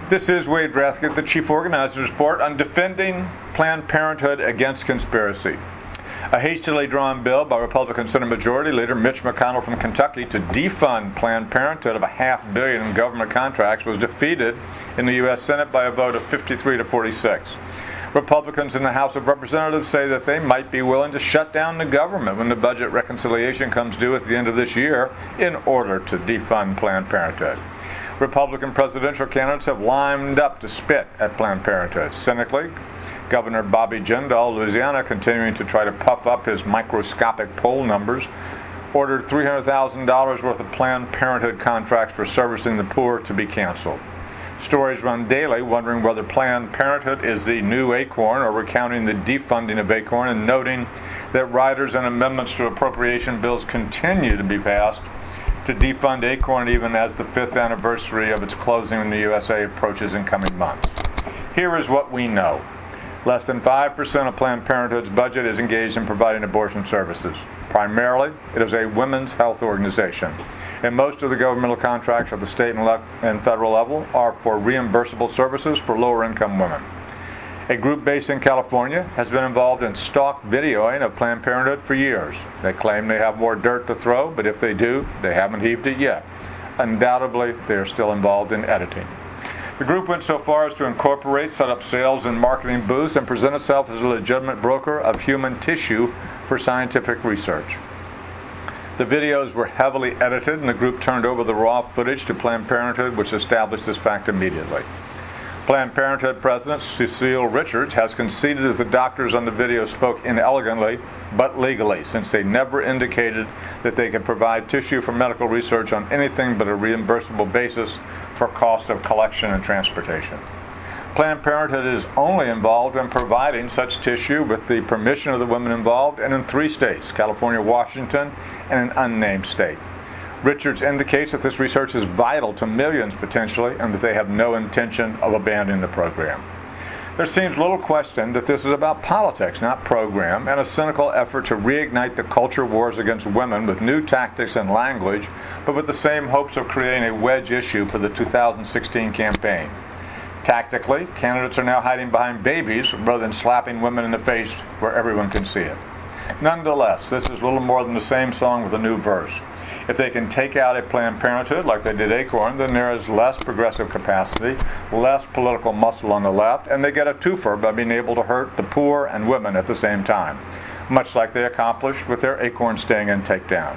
This is Wade Rathke, the Chief Organizer's Report on defending Planned Parenthood against conspiracy. A hastily drawn bill by Republican Senate Majority Leader Mitch McConnell from Kentucky to defund Planned Parenthood of $500 million in government contracts was defeated in the U.S. Senate by a vote of 53 to 46. Republicans in the House of Representatives say that they might be willing to shut down the government when the budget reconciliation comes due at the end of this year in order to defund Planned Parenthood. Republican presidential candidates have lined up to spit at Planned Parenthood. Cynically, Governor Bobby Jindal, Louisiana, continuing to try to puff up his microscopic poll numbers, ordered $300,000 worth of Planned Parenthood contracts for servicing the poor to be canceled. Stories run daily wondering whether Planned Parenthood is the new Acorn or recounting the defunding of Acorn and noting that riders and amendments to appropriation bills continue to be passed to defund Acorn even as the 5th anniversary of its closing in the USA approaches in coming months. Here is what we know. Less than 5% of Planned Parenthood's budget is engaged in providing abortion services. Primarily, it is a women's health organization, and most of the governmental contracts at the state and federal level are for reimbursable services for lower-income women. A group based in California has been involved in stalk videoing of Planned Parenthood for years. They claim they have more dirt to throw, but if they do, they haven't heaved it yet. Undoubtedly, they are still involved in editing. The group went so far as to incorporate, set up sales and marketing booths, and present itself as a legitimate broker of human tissue for scientific research. The videos were heavily edited, and the group turned over the raw footage to Planned Parenthood, which established this fact immediately. Planned Parenthood President Cecile Richards has conceded that the doctors on the video spoke inelegantly, but legally, since they never indicated that they could provide tissue for medical research on anything but a reimbursable basis for cost of collection and transportation. Planned Parenthood is only involved in providing such tissue with the permission of the women involved and in 3 states, California, Washington, and an unnamed state. Richards indicates that this research is vital to millions potentially and that they have no intention of abandoning the program. There seems little question that this is about politics, not program, and a cynical effort to reignite the culture wars against women with new tactics and language, but with the same hopes of creating a wedge issue for the 2016 campaign. Tactically, candidates are now hiding behind babies rather than slapping women in the face where everyone can see it. Nonetheless, this is little more than the same song with a new verse. If they can take out a Planned Parenthood like they did Acorn, then there is less progressive capacity, less political muscle on the left, and they get a twofer by being able to hurt the poor and women at the same time, much like they accomplished with their Acorn sting and takedown.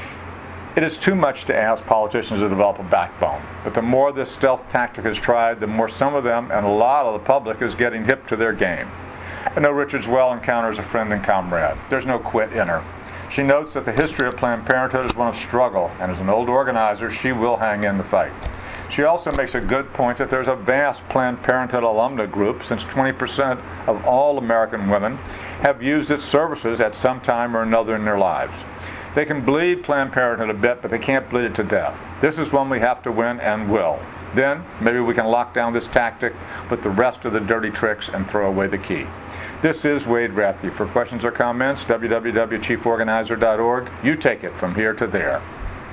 It is too much to ask politicians to develop a backbone, but the more this stealth tactic is tried, the more some of them and a lot of the public is getting hip to their game. I know Richards well encounters a friend and comrade. There's no quit in her. She notes that the history of Planned Parenthood is one of struggle, and as an old organizer, she will hang in the fight. She also makes a good point that there's a vast Planned Parenthood alumna group, since 20% of all American women have used its services at some time or another in their lives. They can bleed Planned Parenthood a bit, but they can't bleed it to death. This is one we have to win and will. Then, maybe we can lock down this tactic with the rest of the dirty tricks and throw away the key. This is Wade Rathke. For questions or comments, www.chieforganizer.org. You take it from here to there.